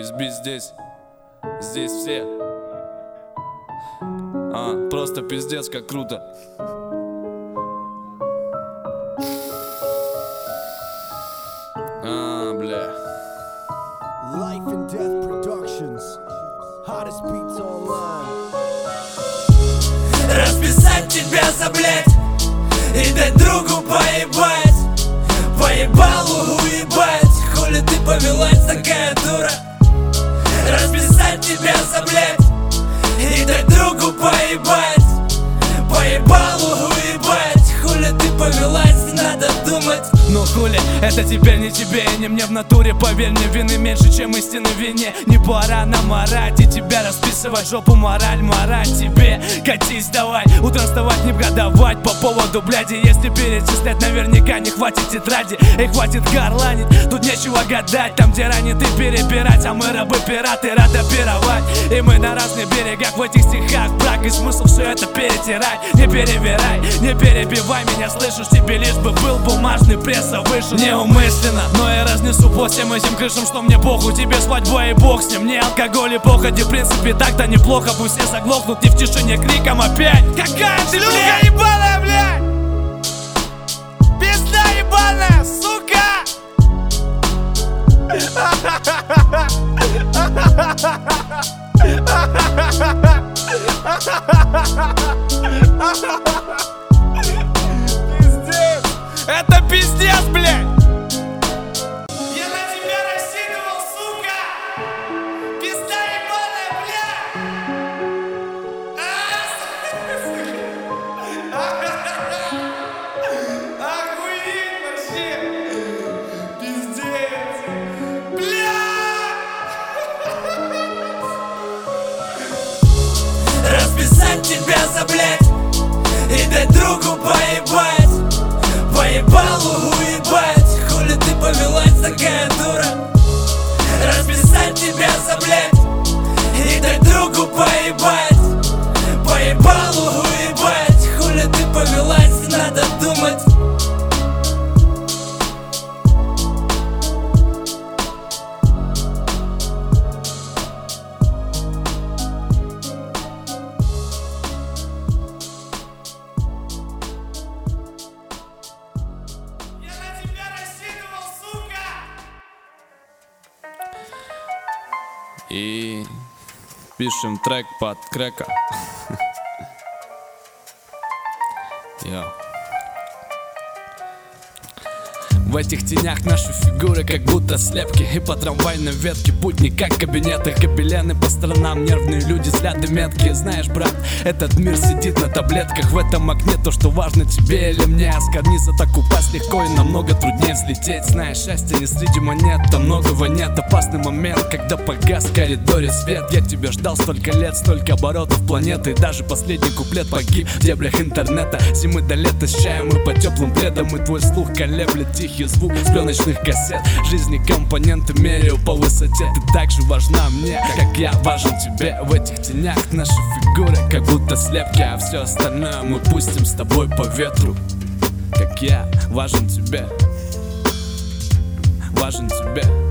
Весь бит здесь, здесь все. Просто пиздец, как круто. Бля. Life and Death Productions. Hottest beats online. Расписать тебя за блять и дать другу поебать. Поебалу уебать. Хули ты повелась, такая дура. Расписать тебя за блять и дать другу поебать. Поебалу уебать. Хули ты повелась, надо думать. Ну хули, это теперь не тебе и не мне в натуре. Поверь мне, вины меньше, чем истины в вине. Не пора нам орать и тебя расписывать. Жопу мораль тебе. Катись давай, утром вставать не продавать. По поводу бляди, если перечислять, наверняка не хватит тетради. И хватит горланить, тут нечего гадать. Там где ранит и перебирать, а мы рабы-пираты, рады пировать. И мы на разных берегах в этих стихах. Брак и смысл все это перетирай. Не перевирай, не перебивай меня, слышишь? Тебе лишь бы был бумажный пресса вышел. Неумышленно, но я разнесу по всем этим крышам, что мне похуй. Тебе свадьба и бог с ним, не алкоголь и походи. В принципе так-то неплохо, пусть все заглохнут и в тишине криком опять. Какая ты, шлюха ебаная, блядь! Пизда ебаная, сука! Пиздец! Это пиздец, блядь! Я на тебя рассчитывал, сука! Пизда ебаная, блядь! Охуеть вообще! Пиздец! Блядь! Расписать тебя за блять и дать другу поебать. Поебалу уебать. Хули ты повелась, такая дура. Расписать тебя за блять и дать другу поебать. Поебалу уебать. Хули ты повелась, надо думать. И пишем трек под крека. В этих тенях наши фигуры как будто слепки. И по трамвайной ветке будни как кабинеты. Гобелены по сторонам, нервные люди, взгляды меткие. Знаешь, брат, этот мир сидит на таблетках. В этом окне то, что важно тебе или мне. А с карниза так упасть легко и намного труднее взлететь. Знаешь, счастье не среди монет, там многого нет. Опасный момент, когда погас в коридоре свет. Я тебя ждал столько лет, столько оборотов планеты. И даже последний куплет погиб в дебрях интернета. Зимы до лета с чаем и по теплым пледам. И твой слух колеблет тихий звук с пленочных кассет. Жизни компоненты меряю по высоте. Ты так же важна мне, как я важен тебе. В этих тенях наши фигуры как будто слепки. А все остальное мы пустим с тобой по ветру. Как я важен тебе. Важен тебе.